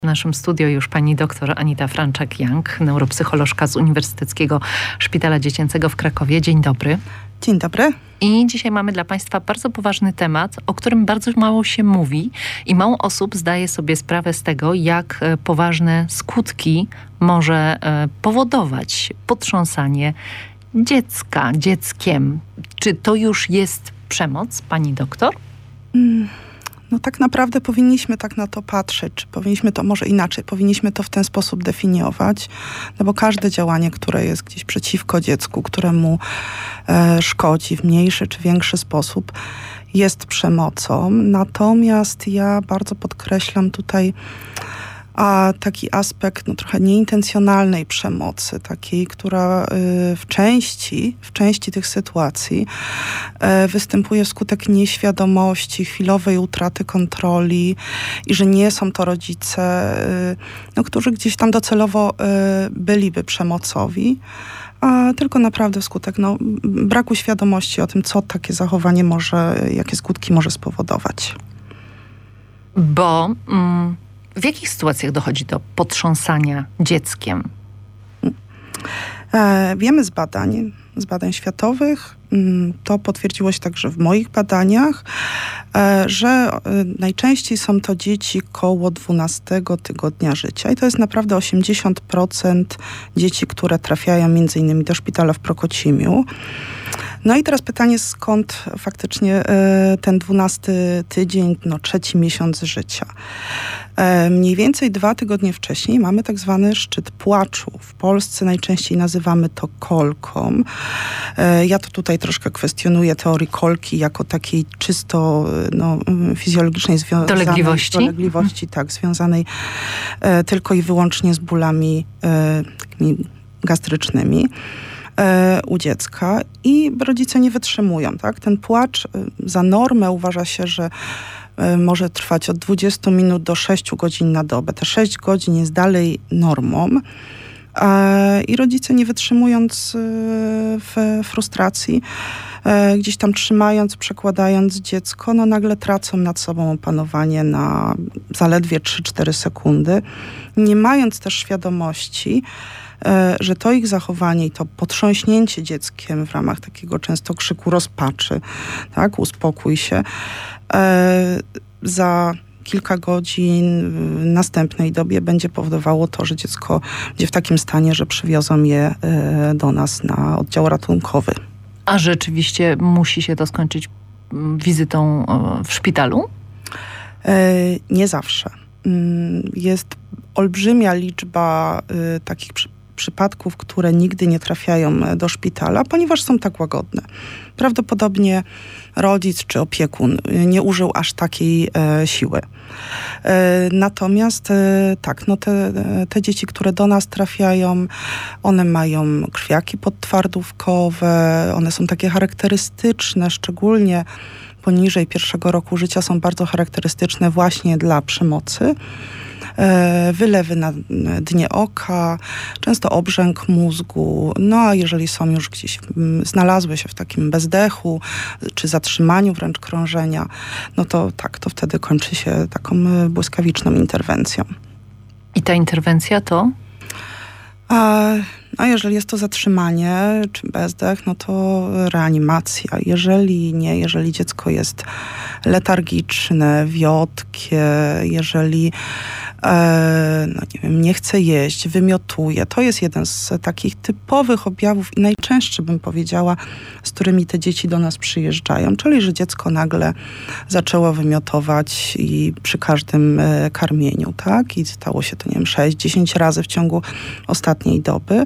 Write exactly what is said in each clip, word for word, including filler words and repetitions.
W naszym studio już pani doktor Anita Franczak-Young, neuropsycholożka z Uniwersyteckiego Szpitala Dziecięcego w Krakowie. Dzień dobry. Dzień dobry. I dzisiaj mamy dla państwa bardzo poważny temat, o którym bardzo mało się mówi i mało osób zdaje sobie sprawę z tego, jak poważne skutki może powodować potrząsanie dziecka, dzieckiem. Czy to już jest przemoc, pani doktor? Mm. No tak naprawdę powinniśmy tak na to patrzeć, czy powinniśmy to może inaczej, powinniśmy to w ten sposób definiować, no bo każde działanie, które jest gdzieś przeciwko dziecku, któremu e, szkodzi w mniejszy czy większy sposób, jest przemocą. Natomiast ja bardzo podkreślam tutaj a taki aspekt no, trochę nieintencjonalnej przemocy, takiej, która y, w części, w części tych sytuacji y, występuje wskutek nieświadomości, chwilowej utraty kontroli i że nie są to rodzice, y, no, którzy gdzieś tam docelowo y, byliby przemocowi, a tylko naprawdę wskutek no, braku świadomości o tym, co takie zachowanie może, jakie skutki może spowodować. Bo... Mm... W jakich sytuacjach dochodzi do potrząsania dzieckiem? E, wiemy z badań, z badań światowych, to potwierdziło się także w moich badaniach, e, że e, najczęściej są to dzieci koło dwunastego tygodnia życia i to jest naprawdę osiemdziesiąt procent dzieci, które trafiają między innymi do szpitala w Prokocimiu. No i teraz pytanie, skąd faktycznie e, ten dwunasty tydzień, no trzeci miesiąc życia. E, mniej więcej dwa tygodnie wcześniej mamy tak zwany szczyt płaczu. W Polsce najczęściej nazywamy to kolką. E, ja to tutaj troszkę kwestionuję teorii kolki jako takiej czysto no, fizjologicznej związanej... Dolegliwości? Dolegliwości, tak, związanej e, tylko i wyłącznie z bólami e, takimi gastrycznymi u dziecka i rodzice nie wytrzymują. Tak? Ten płacz za normę uważa się, że może trwać od dwudziestu minut do sześciu godzin na dobę. Te sześć godzin jest dalej normą i rodzice nie wytrzymując w frustracji, gdzieś tam trzymając, przekładając dziecko, no nagle tracą nad sobą opanowanie na zaledwie trzy cztery sekundy, nie mając też świadomości, że to ich zachowanie i to potrząśnięcie dzieckiem w ramach takiego często krzyku rozpaczy, tak, uspokój się, e, za kilka godzin w następnej dobie będzie powodowało to, że dziecko będzie w takim stanie, że przywiozą je e, do nas na oddział ratunkowy. A rzeczywiście musi się to skończyć wizytą w szpitalu? E, nie zawsze. Jest olbrzymia liczba e, takich przypadków, przypadków, które nigdy nie trafiają do szpitala, ponieważ są tak łagodne. Prawdopodobnie rodzic czy opiekun nie użył aż takiej e, siły. E, natomiast e, tak, no te, te dzieci, które do nas trafiają, one mają krwiaki podtwardówkowe, one są takie charakterystyczne, szczególnie poniżej pierwszego roku życia są bardzo charakterystyczne właśnie dla przemocy. Wylewy na dnie oka, często obrzęk mózgu, no a jeżeli są już gdzieś, znalazły się w takim bezdechu, czy zatrzymaniu wręcz krążenia, no to tak, to wtedy kończy się taką błyskawiczną interwencją. I ta interwencja to? A, a jeżeli jest to zatrzymanie czy bezdech, no to reanimacja. Jeżeli nie, jeżeli dziecko jest letargiczne, wiotkie, jeżeli e, no nie wiem, nie chce jeść, wymiotuje, to jest jeden z takich typowych objawów i najczęstszy, bym powiedziała, z którymi te dzieci do nas przyjeżdżają. Czyli, że dziecko nagle zaczęło wymiotować i przy każdym e, karmieniu, tak? I stało się to, nie wiem, sześć dziesięć razy w ciągu ostatniej doby.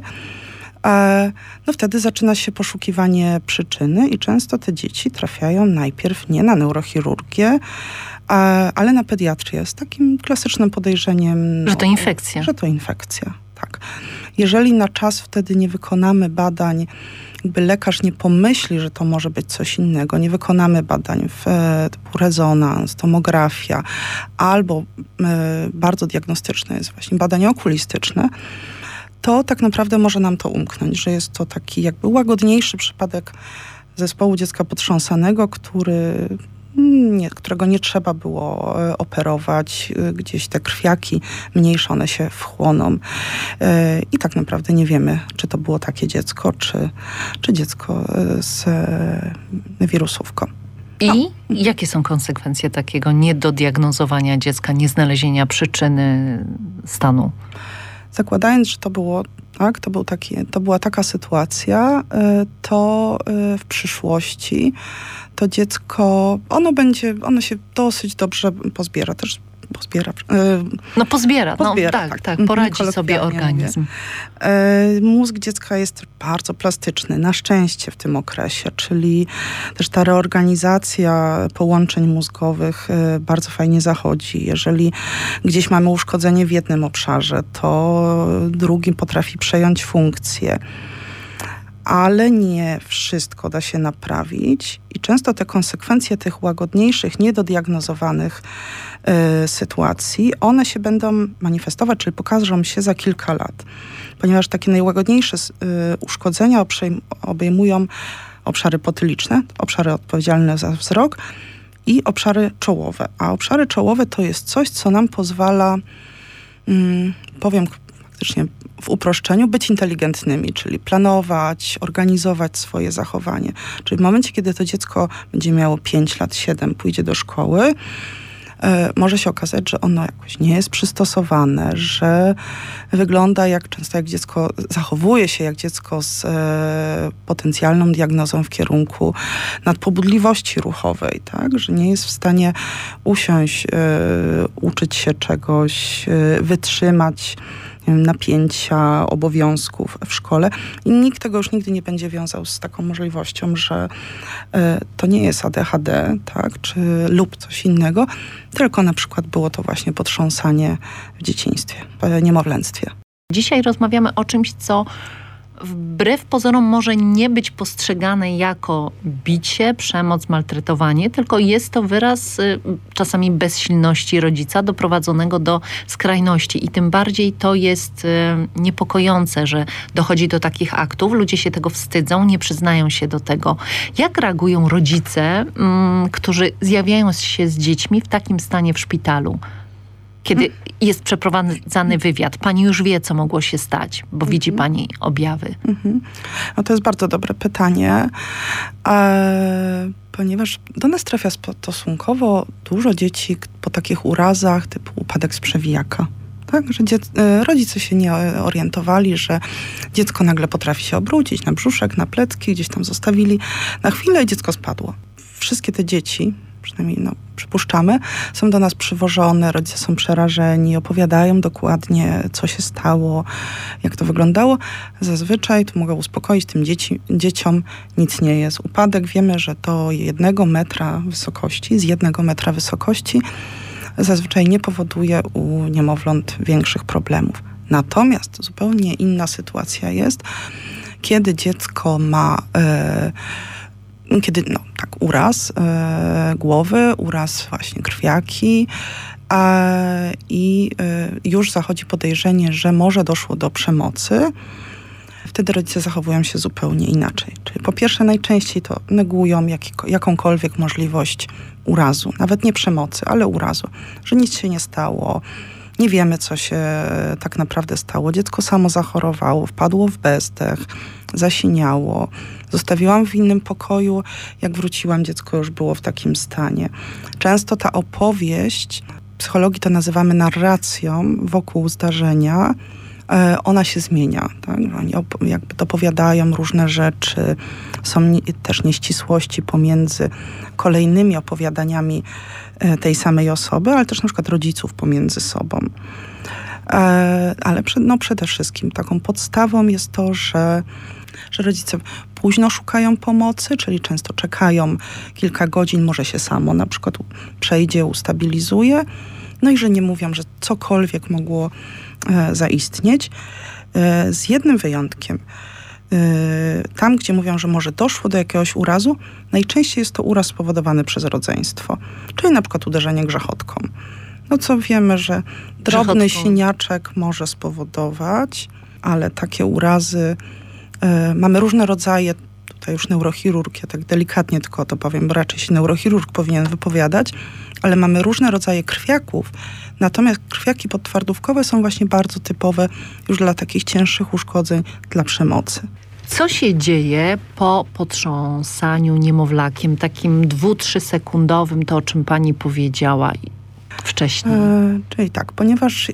No wtedy zaczyna się poszukiwanie przyczyny i często te dzieci trafiają najpierw nie na neurochirurgię, ale na pediatrię z takim klasycznym podejrzeniem... Że to infekcja. Że to infekcja, tak. Jeżeli na czas wtedy nie wykonamy badań, jakby lekarz nie pomyśli, że to może być coś innego, nie wykonamy badań w typu rezonans, tomografia, albo e, bardzo diagnostyczne jest właśnie badanie okulistyczne, to tak naprawdę może nam to umknąć, że jest to taki jakby łagodniejszy przypadek zespołu dziecka potrząsanego, który nie, którego nie trzeba było operować, gdzieś te krwiaki mniejsze, one się wchłoną. I tak naprawdę nie wiemy, czy to było takie dziecko, czy, czy dziecko z wirusówką. I no. Jakie są konsekwencje takiego niedodiagnozowania dziecka, nieznalezienia przyczyny stanu? Zakładając, że to było tak, to, był taki, to była taka sytuacja, to w przyszłości to dziecko, ono będzie, ono się dosyć dobrze pozbiera. Też pozbiera. No pozbiera, pozbiera no, tak, tak, tak, poradzi sobie organizm. Mówię. Mózg dziecka jest bardzo plastyczny, na szczęście w tym okresie, czyli też ta reorganizacja połączeń mózgowych bardzo fajnie zachodzi. Jeżeli gdzieś mamy uszkodzenie w jednym obszarze, to drugi potrafi przejąć funkcję. Ale nie wszystko da się naprawić i często te konsekwencje tych łagodniejszych, niedodiagnozowanych y, sytuacji, one się będą manifestować, czyli pokażą się za kilka lat. Ponieważ takie najłagodniejsze y, uszkodzenia obejmują obszary potyliczne, obszary odpowiedzialne za wzrok i obszary czołowe. A obszary czołowe to jest coś, co nam pozwala, mm, powiem faktycznie w uproszczeniu, być inteligentnymi, czyli planować, organizować swoje zachowanie. Czyli w momencie, kiedy to dziecko będzie miało pięć lat, siedem, pójdzie do szkoły, e, może się okazać, że ono jakoś nie jest przystosowane, że wygląda jak często jak dziecko, zachowuje się jak dziecko z e, potencjalną diagnozą w kierunku nadpobudliwości ruchowej, tak? Że nie jest w stanie usiąść, e, uczyć się czegoś, e, wytrzymać napięcia, obowiązków w szkole i nikt tego już nigdy nie będzie wiązał z taką możliwością, że y, to nie jest A D H D, tak, czy lub coś innego, tylko na przykład było to właśnie potrząsanie w dzieciństwie, w niemowlęctwie. Dzisiaj rozmawiamy o czymś, co wbrew pozorom może nie być postrzegane jako bicie, przemoc, maltretowanie, tylko jest to wyraz y, czasami bezsilności rodzica doprowadzonego do skrajności i tym bardziej to jest y, niepokojące, że dochodzi do takich aktów, ludzie się tego wstydzą, nie przyznają się do tego. Jak reagują rodzice, y, którzy zjawiają się z dziećmi w takim stanie w szpitalu? Kiedy jest przeprowadzany wywiad, pani już wie, co mogło się stać, bo widzi pani objawy. Mhm. No to jest bardzo dobre pytanie, e, ponieważ do nas trafia stosunkowo dużo dzieci po takich urazach typu upadek z przewijaka. Tak, że dzie- rodzice się nie orientowali, że dziecko nagle potrafi się obrócić na brzuszek, na plecki, gdzieś tam zostawili na chwilę i dziecko spadło. Wszystkie te dzieci, przynajmniej no, przypuszczamy, są do nas przywożone, rodzice są przerażeni, opowiadają dokładnie, co się stało, jak to wyglądało. Zazwyczaj, tu mogę uspokoić tym dzieci, dzieciom, nic nie jest. Upadek, wiemy, że do jednego metra wysokości, z jednego metra wysokości zazwyczaj nie powoduje u niemowląt większych problemów. Natomiast zupełnie inna sytuacja jest, kiedy dziecko ma e, kiedy, no tak, uraz e, głowy, uraz właśnie krwiaki e, i e, już zachodzi podejrzenie, że może doszło do przemocy, wtedy rodzice zachowują się zupełnie inaczej. Czyli po pierwsze najczęściej to negują jak, jakąkolwiek możliwość urazu, nawet nie przemocy, ale urazu, że nic się nie stało, nie wiemy, co się tak naprawdę stało. Dziecko samo zachorowało, wpadło w bezdech, zasiniało. Zostawiłam w innym pokoju. Jak wróciłam, dziecko już było w takim stanie. Często ta opowieść, w psychologii to nazywamy narracją wokół zdarzenia, ona się zmienia. Tak? Oni op- jakby dopowiadają różne rzeczy. Są nie, też nieścisłości pomiędzy kolejnymi opowiadaniami tej samej osoby, ale też na przykład rodziców pomiędzy sobą. E, ale przed, no przede wszystkim taką podstawą jest to, że, że rodzice późno szukają pomocy, czyli często czekają kilka godzin, może się samo na przykład przejdzie, ustabilizuje. No i że nie mówią, że cokolwiek mogło e, zaistnieć. E, z jednym wyjątkiem. Tam, gdzie mówią, że może doszło do jakiegoś urazu, najczęściej jest to uraz spowodowany przez rodzeństwo, czyli na przykład uderzenie grzechotką. No co wiemy, że drobny Grzechotką. siniaczek może spowodować, ale takie urazy, y, mamy różne rodzaje tutaj już neurochirurg, ja tak delikatnie tylko to powiem, bo raczej się neurochirurg powinien wypowiadać, ale mamy różne rodzaje krwiaków, natomiast krwiaki podtwardówkowe są właśnie bardzo typowe już dla takich cięższych uszkodzeń, dla przemocy. Co się dzieje po potrząsaniu niemowlakiem, takim dwu, trzysekundowym, to o czym pani powiedziała wcześniej? E, czyli tak, ponieważ e,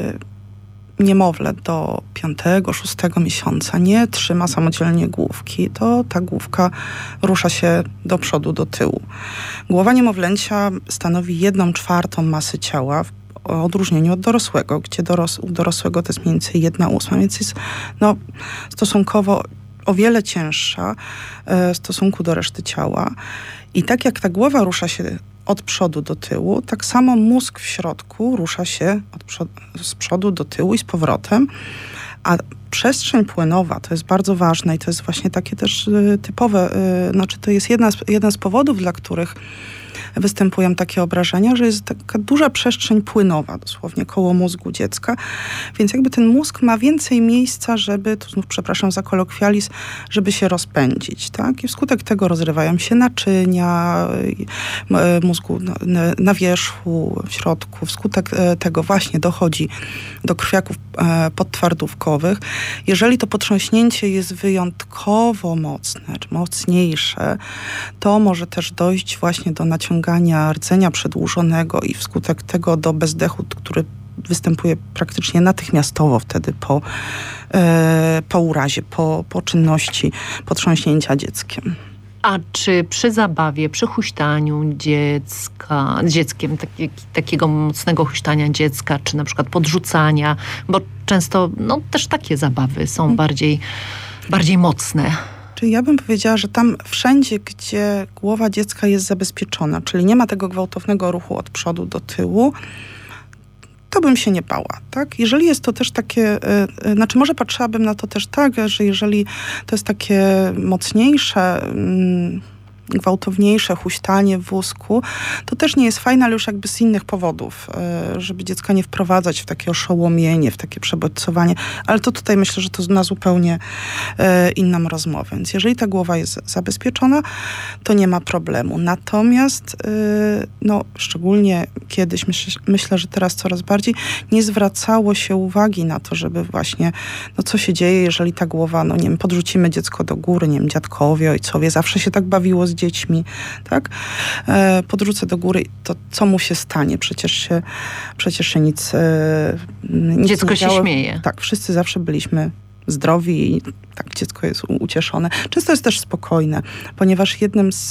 niemowlę do piątego, szóstego miesiąca nie trzyma samodzielnie główki, to ta główka rusza się do przodu, do tyłu. Głowa niemowlęcia stanowi jedną czwartą masy ciała, w odróżnieniu od dorosłego, gdzie doros- u dorosłego to jest mniej więcej jedna ósma, więc jest no, stosunkowo o wiele cięższa e, w stosunku do reszty ciała. I tak jak ta głowa rusza się od przodu do tyłu, tak samo mózg w środku rusza się od przodu, z przodu do tyłu i z powrotem, a przestrzeń płynowa to jest bardzo ważne i to jest właśnie takie też y, typowe, y, znaczy to jest jedna z, jeden z powodów, dla których występują takie obrażenia, że jest taka duża przestrzeń płynowa, dosłownie koło mózgu dziecka, więc jakby ten mózg ma więcej miejsca, żeby, tu znów przepraszam za kolokwializm, żeby się rozpędzić, tak? I wskutek tego rozrywają się naczynia mózgu na, na wierzchu, w środku. Wskutek tego właśnie dochodzi do krwiaków podtwardówkowych. Jeżeli to potrząśnięcie jest wyjątkowo mocne, czy mocniejsze, to może też dojść właśnie do naciągania rdzenia przedłużonego i wskutek tego do bezdechu, który występuje praktycznie natychmiastowo wtedy po, e, po urazie, po, po czynności potrząśnięcia dzieckiem. A czy przy zabawie, przy huśtaniu dziecka, dzieckiem, taki, takiego mocnego huśtania dziecka, czy na przykład podrzucania, bo często no, też takie zabawy są hmm. bardziej, bardziej mocne. Czyli ja bym powiedziała, że tam wszędzie, gdzie głowa dziecka jest zabezpieczona, czyli nie ma tego gwałtownego ruchu od przodu do tyłu, to bym się nie bała, tak? Jeżeli jest to też takie, yy, znaczy może patrzyłabym na to też tak, że jeżeli to jest takie mocniejsze, yy, gwałtowniejsze huśtanie w wózku, to też nie jest fajne, ale już jakby z innych powodów, żeby dziecka nie wprowadzać w takie oszołomienie, w takie przebodźcowanie, ale to tutaj myślę, że to na zupełnie inną rozmowę. Więc jeżeli ta głowa jest zabezpieczona, to nie ma problemu. Natomiast no, szczególnie kiedyś, myślę, myślę, że teraz coraz bardziej, nie zwracało się uwagi na to, żeby właśnie, no co się dzieje, jeżeli ta głowa, no nie wiem, podrzucimy dziecko do góry, nie wiem, dziadkowie, ojcowie, zawsze się tak bawiło z dziećmi, tak? E, podrzucę do góry, to co mu się stanie? Przecież się, przecież się nic, e, nic dziecko nie się działo. śmieje. Tak, wszyscy zawsze byliśmy zdrowi i tak dziecko jest ucieszone. Często jest też spokojne, ponieważ jednym z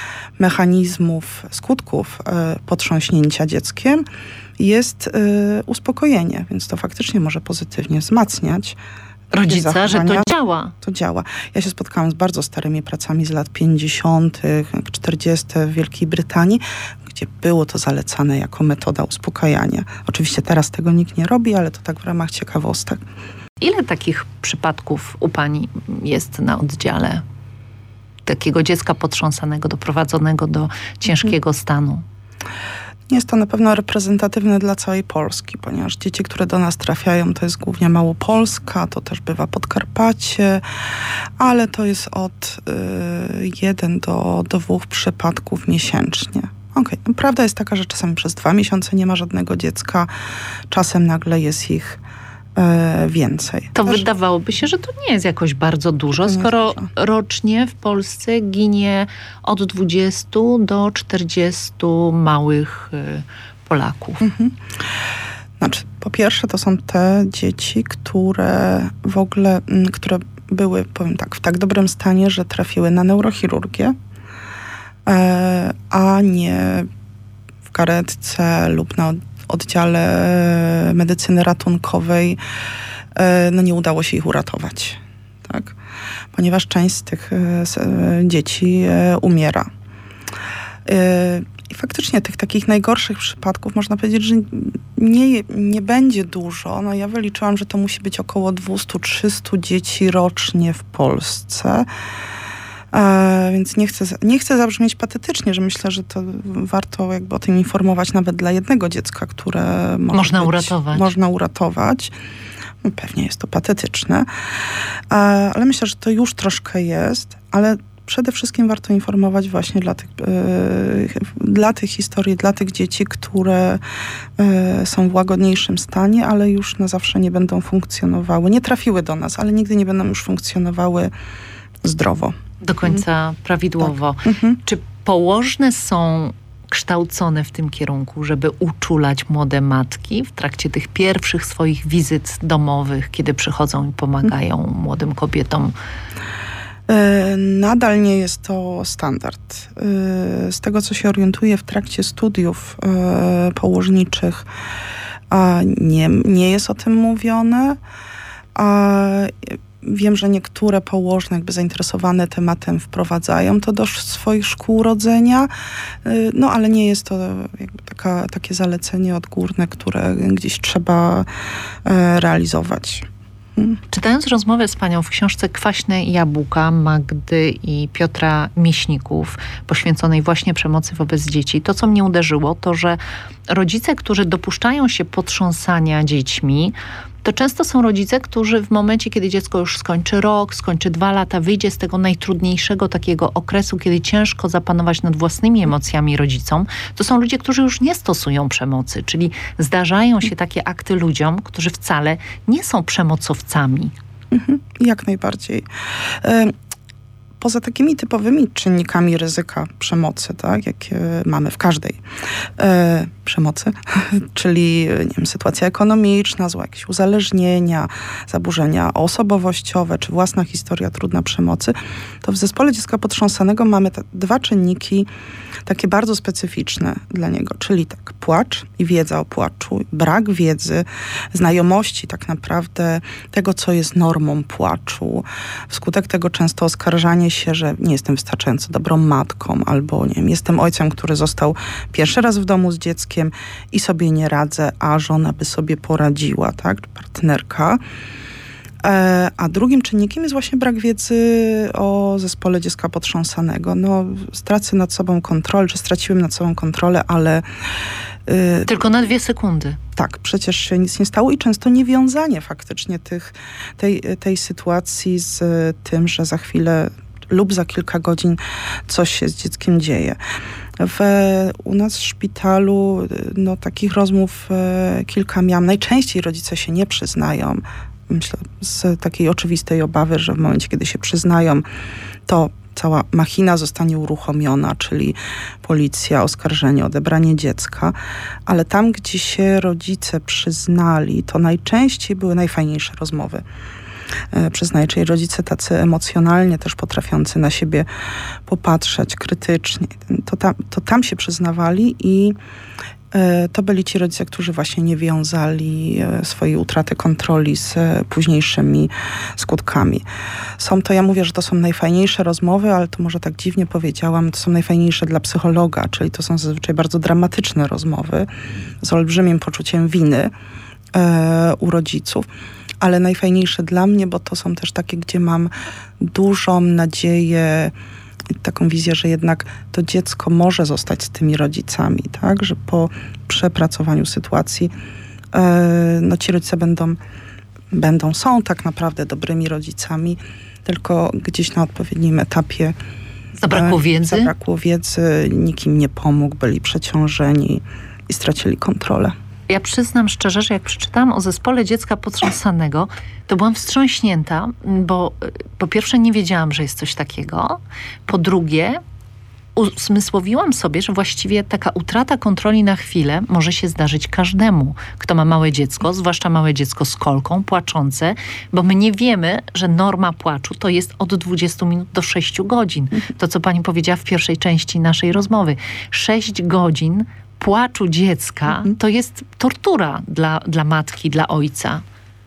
mechanizmów, skutków e, potrząśnięcia dzieckiem jest e, uspokojenie, więc to faktycznie może pozytywnie wzmacniać rodzica, że to działa. To działa. Ja się spotkałam z bardzo starymi pracami z lat pięćdziesiątych, czterdziestych w Wielkiej Brytanii, gdzie było to zalecane jako metoda uspokajania. Oczywiście teraz tego nikt nie robi, ale to tak w ramach ciekawostek. Ile takich przypadków u pani jest na oddziale? Takiego dziecka potrząsanego, doprowadzonego do ciężkiego mhm. stanu? Nie jest to na pewno reprezentatywne dla całej Polski, ponieważ dzieci, które do nas trafiają, to jest głównie Małopolska, to też bywa Podkarpacie, ale to jest od y, jeden do, do dwóch przypadków miesięcznie. Okej, okay. Prawda jest taka, że czasami przez dwa miesiące nie ma żadnego dziecka, czasem nagle jest ich y, więcej. To też wydawałoby się, że to nie jest jakoś bardzo dużo, skoro rocznie w Polsce ginie od dwudziestu do czterdziestu małych y, Polaków. Mhm. Znaczy, po pierwsze to są te dzieci, które w ogóle, m, które były, powiem tak, w tak dobrym stanie, że trafiły na neurochirurgię, e, a nie w karetce lub na oddziale medycyny ratunkowej, e, no nie udało się ich uratować, tak? Ponieważ część z tych e, z, e, dzieci e, umiera. E, I faktycznie tych takich najgorszych przypadków można powiedzieć, że nie, nie będzie dużo. No ja wyliczyłam, że to musi być około dwieście do trzystu dzieci rocznie w Polsce. E, więc nie chcę, nie chcę zabrzmieć patetycznie, że myślę, że to warto jakby o tym informować nawet dla jednego dziecka, które można być, uratować. Można uratować. No, pewnie jest to patetyczne, e, ale myślę, że to już troszkę jest. ale przede wszystkim warto informować właśnie dla tych, yy, dla tych historii, dla tych dzieci, które yy, są w łagodniejszym stanie, ale już na zawsze nie będą funkcjonowały. Nie trafiły do nas, ale nigdy nie będą już funkcjonowały zdrowo. Do końca mhm. prawidłowo. Tak. Mhm. Czy położne są kształcone w tym kierunku, żeby uczulać młode matki w trakcie tych pierwszych swoich wizyt domowych, kiedy przychodzą i pomagają mhm. młodym kobietom? Nadal nie jest to standard. Z tego, co się orientuję w trakcie studiów położniczych, nie, nie jest o tym mówione. Wiem, że niektóre położne jakby zainteresowane tematem wprowadzają to do swoich szkół rodzenia, no ale nie jest to jakby taka, takie zalecenie odgórne, które gdzieś trzeba realizować. Czytając rozmowę z panią w książce Kwaśne jabłka Magdy i Piotra Mieśników, poświęconej właśnie przemocy wobec dzieci, to co mnie uderzyło, to że rodzice, którzy dopuszczają się potrząsania dziećmi, to często są rodzice, którzy w momencie, kiedy dziecko już skończy rok, skończy dwa lata, wyjdzie z tego najtrudniejszego takiego okresu, kiedy ciężko zapanować nad własnymi emocjami rodzicom, to są ludzie, którzy już nie stosują przemocy, czyli zdarzają się takie akty ludziom, którzy wcale nie są przemocowcami. Mhm, jak najbardziej. Y- Poza takimi typowymi czynnikami ryzyka przemocy, tak, jakie mamy w każdej e, przemocy, czyli nie wiem, sytuacja ekonomiczna, złe jakieś uzależnienia, zaburzenia osobowościowe, czy własna historia trudna przemocy, to w zespole dziecka potrząsanego mamy te dwa czynniki takie bardzo specyficzne dla niego, czyli tak, płacz i wiedza o płaczu, brak wiedzy, znajomości tak naprawdę tego, co jest normą płaczu. Wskutek tego często oskarżanie się, że nie jestem wystarczająco dobrą matką, albo nie wiem, jestem ojcem, który został pierwszy raz w domu z dzieckiem i sobie nie radzę, a żona by sobie poradziła, tak, partnerka. E, a drugim czynnikiem jest właśnie brak wiedzy o zespole dziecka potrząsanego. No, stracę nad sobą kontrolę, czy straciłem nad sobą kontrolę, ale... Y, Tylko na dwie sekundy. Tak, przecież się nic nie stało i często niewiązanie faktycznie tych, tej, tej sytuacji z tym, że za chwilę lub za kilka godzin coś się z dzieckiem dzieje. W, u nas w szpitalu no, takich rozmów e, kilka miałam. Najczęściej rodzice się nie przyznają. Myślę, z takiej oczywistej obawy, że w momencie, kiedy się przyznają, to cała machina zostanie uruchomiona, czyli policja, oskarżenie, odebranie dziecka. Ale tam, gdzie się rodzice przyznali, to najczęściej były najfajniejsze rozmowy. Przyznaję, czyli rodzice tacy emocjonalnie też potrafiący na siebie popatrzeć krytycznie. To tam, to tam się przyznawali i to byli ci rodzice, którzy właśnie nie wiązali swojej utraty kontroli z późniejszymi skutkami. Są to, ja mówię, że to są najfajniejsze rozmowy, ale to może tak dziwnie powiedziałam, to są najfajniejsze dla psychologa, czyli to są zazwyczaj bardzo dramatyczne rozmowy z olbrzymim poczuciem winy e, u rodziców. Ale najfajniejsze dla mnie, bo to są też takie, gdzie mam dużą nadzieję, taką wizję, że jednak to dziecko może zostać z tymi rodzicami, tak? Że po przepracowaniu sytuacji yy, no ci rodzice będą, będą, są tak naprawdę dobrymi rodzicami, tylko gdzieś na odpowiednim etapie zabrakło wiedzy, zabrakło wiedzy, nikt im nie pomógł, byli przeciążeni i stracili kontrolę. Ja przyznam szczerze, że jak przeczytałam o zespole dziecka potrząsanego, to byłam wstrząśnięta, bo po pierwsze nie wiedziałam, że jest coś takiego. Po drugie, uzmysłowiłam sobie, że właściwie taka utrata kontroli na chwilę może się zdarzyć każdemu, kto ma małe dziecko, zwłaszcza małe dziecko z kolką, płaczące, bo my nie wiemy, że norma płaczu to jest od dwudziestu minut do sześciu godzin. To, co pani powiedziała w pierwszej części naszej rozmowy. Sześć godzin płaczu dziecka mhm. to jest tortura dla, dla matki, dla ojca.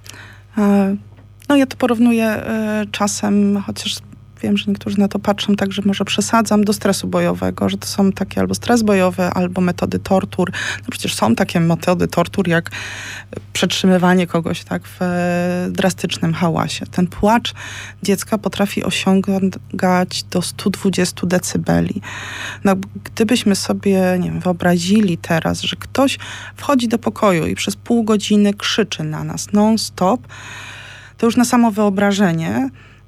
No ja to porównuję czasem, chociaż wiem, że niektórzy na to patrzą tak, że może przesadzam, do stresu bojowego, że to są takie albo stres bojowy, albo metody tortur. No przecież są takie metody tortur, jak przetrzymywanie kogoś tak w drastycznym hałasie. Ten płacz dziecka potrafi osiągać do stu dwudziestu decybeli. No, gdybyśmy sobie, nie wiem, wyobrazili teraz, że ktoś wchodzi do pokoju i przez pół godziny krzyczy na nas non-stop, to już na samo wyobrażenie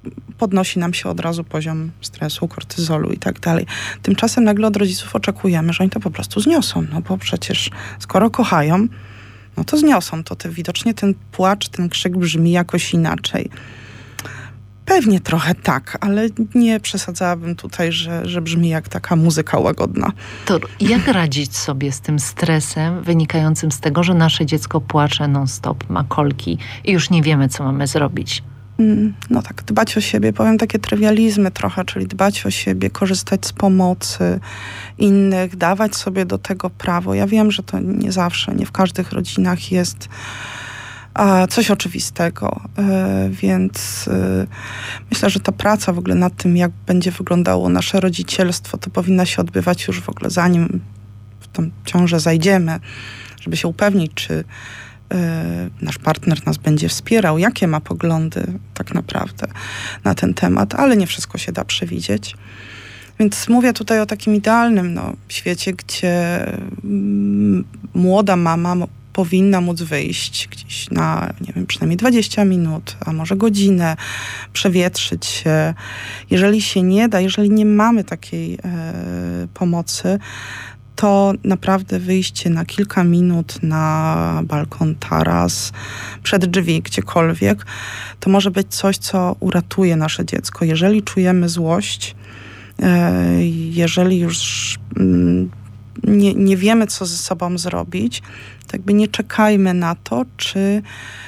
podnosi nam się od razu poziom stresu, kortyzolu i tak dalej. Tymczasem nagle od rodziców oczekujemy, że oni to po prostu zniosą, no bo przecież skoro kochają, no to zniosą to. Te, widocznie ten płacz, ten krzyk brzmi jakoś inaczej. Pewnie trochę tak, ale nie przesadzałabym tutaj, że, że brzmi jak taka muzyka łagodna. To jak radzić sobie z tym stresem wynikającym z tego, że nasze dziecko płacze non-stop, ma kolki i już nie wiemy, co mamy zrobić? No tak, dbać o siebie, powiem takie trywializmy trochę, czyli dbać o siebie, korzystać z pomocy innych, dawać sobie do tego prawo. Ja wiem, że to nie zawsze, nie w każdych rodzinach jest a, coś oczywistego, y, więc y, myślę, że ta praca w ogóle nad tym, jak będzie wyglądało nasze rodzicielstwo, to powinna się odbywać już w ogóle zanim w tą ciążę zajdziemy, żeby się upewnić, czy nasz partner nas będzie wspierał, jakie ma poglądy tak naprawdę na ten temat, ale nie wszystko się da przewidzieć. Więc mówię tutaj o takim idealnym no, świecie, gdzie mm, młoda mama m- powinna móc wyjść gdzieś na, nie wiem, przynajmniej dwadzieścia minut, a może godzinę, przewietrzyć się. Jeżeli się nie da, jeżeli nie mamy takiej e, pomocy, to naprawdę wyjście na kilka minut na balkon, taras, przed drzwi, gdziekolwiek, to może być coś, co uratuje nasze dziecko. Jeżeli czujemy złość, jeżeli już nie, nie wiemy, co ze sobą zrobić, to jakby nie czekajmy na to, czy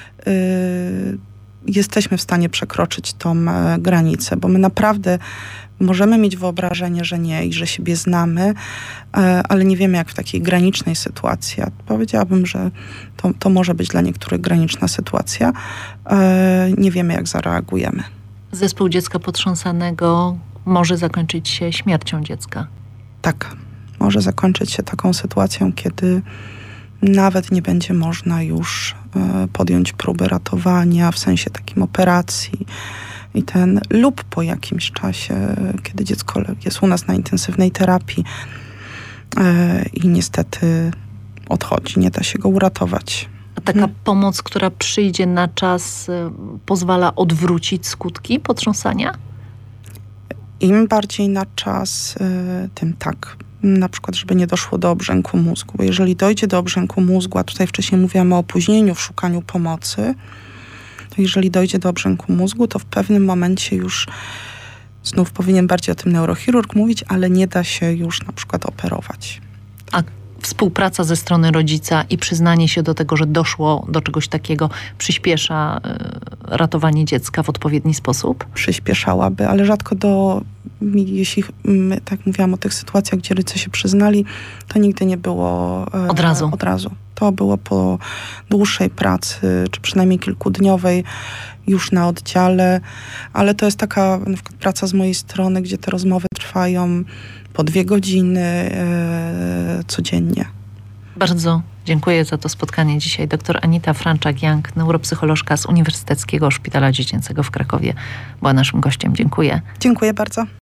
jesteśmy w stanie przekroczyć tą granicę, bo my naprawdę możemy mieć wyobrażenie, że nie i że siebie znamy, ale nie wiemy, jak w takiej granicznej sytuacji. Powiedziałabym, że to, to może być dla niektórych graniczna sytuacja. Nie wiemy, jak zareagujemy. Zespół dziecka potrząsanego może zakończyć się śmiercią dziecka. Tak, może zakończyć się taką sytuacją, kiedy nawet nie będzie można już podjąć próby ratowania, w sensie takim operacji, i ten, lub po jakimś czasie, kiedy dziecko jest u nas na intensywnej terapii yy, i niestety odchodzi, nie da się go uratować. A taka hmm. pomoc, która przyjdzie na czas, y, pozwala odwrócić skutki potrząsania? Im bardziej na czas, yy, tym tak. Na przykład, żeby nie doszło do obrzęku mózgu. Bo jeżeli dojdzie do obrzęku mózgu, a tutaj wcześniej mówiłam o opóźnieniu w szukaniu pomocy, to jeżeli dojdzie do obrzęku mózgu, to w pewnym momencie już znów powinien bardziej o tym neurochirurg mówić, ale nie da się już na przykład operować. A współpraca ze strony rodzica i przyznanie się do tego, że doszło do czegoś takiego, przyspiesza y, ratowanie dziecka w odpowiedni sposób? Przyspieszałaby, ale rzadko do, jeśli tak mówiłam o tych sytuacjach, gdzie rodzice się przyznali, to nigdy nie było e, od razu. Od razu. To było po dłuższej pracy, czy przynajmniej kilkudniowej, już na oddziale, ale to jest taka na przykład praca z mojej strony, gdzie te rozmowy trwają po dwie godziny e, codziennie. Bardzo dziękuję za to spotkanie dzisiaj. Doktor Anita Franczak-Young, neuropsycholożka z Uniwersyteckiego Szpitala Dziecięcego w Krakowie, była naszym gościem. Dziękuję. Dziękuję bardzo.